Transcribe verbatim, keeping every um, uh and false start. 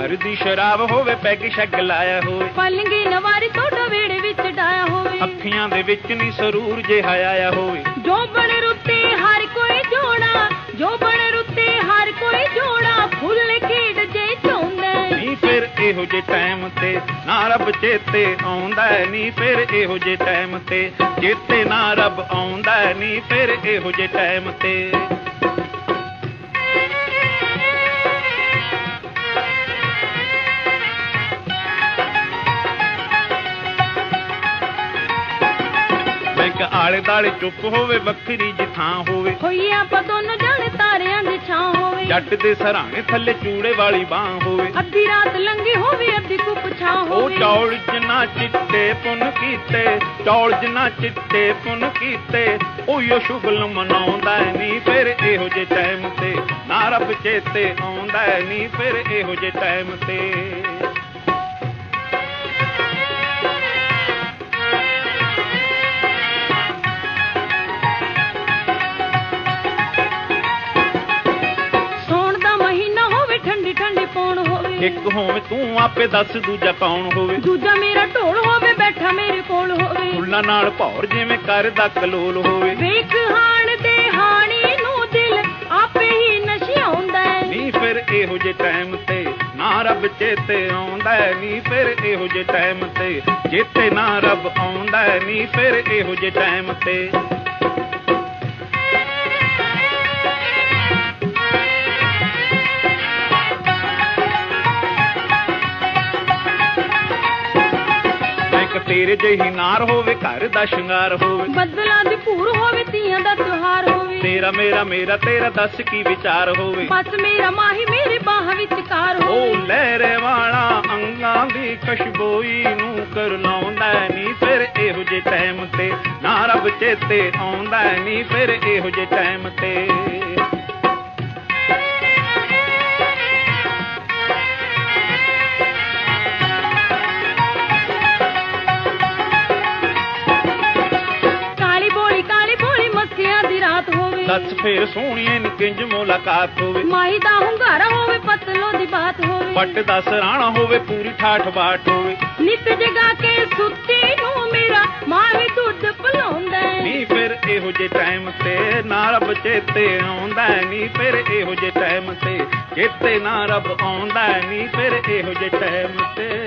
घर दी शराब होवे पैग शग लाया होवे पलंगी नवारी तोड़ा वेड़े विच डाया होवे अखियां दे विच नी सरूर जिहा आया होवे जो बण रुते हर कोई जोड़ा जो बण रुते हर कोई जोड़ा फुल खेड जे चाहुंदा नी फिर इहो जे टाइम ते ना रब चेते आउंदा नी फिर इहो जे टाइम ते चेते ना रब आउंदा नी फिर इहो जे टाइम ते आले दाले चुप होवे बखरी जी थां होवे होई आपां दोनों जाने तारियां दी छां होवे जट दे सराणे थल्ले चूड़े वाली बां होवे अद्धी रात लंघी होवे अद्धी धुप छां होवे ओ चौल जिन्ना चिट्टे पुन कीते चौल जिन्ना चिट्टे पुन कीते ओयो शुगल मनाउंदा नी फिर इहो जे टाइम ते ना रब चेते आउंदा नी फिर इहो जे टाइम ते एक होवे तू आपे दस दूजा कौन होवे दूजा मेरा ढोल होवे बैठा मेरे कोल होवे फुल्लां नाल भौर जिवें करदा कलोल होवे वेख हाण दे हाणी नू दिल आपे ही नशियाउंदा नी फिर इहो जे टाइम ते ना रब चेते आउंदा नी फिर इहो जे टाइम ते चेते ना रब आउंदा नी फिर इहो जे टाइम ते तेरे जही नार होवे घर दा शंगार होवे बदला दी भूर होवे तियां दा त्योहार होवे तेरा मेरा मेरा तेरा दस की विचार होवे बस मेरा माही मेरे बाह विचकार होवे ओ लहरे वाला अंगां दी खुशबोई नू कर लाउंदा नी फिर इहो जे टाइम ते ना रब चेते आउंदा नी फिर इहो जे टाइम ते दस फिर सोहणिए नी किंज मुलाकात होवे माही दा हुंगारा होवे पतलों दी बात होवे पट दा सराणा होवे पूरी ठाठ बाट होवे नित जगा के सुत्ती नू मेरा मां भी दुध पिलाउंदा नी फिर इहो जे टाइम ते ना रब चेते आउंदा नी फिर इहो जे टाइम ते चेते ना रब आउंदा नी फिर इहो जे टाइम ते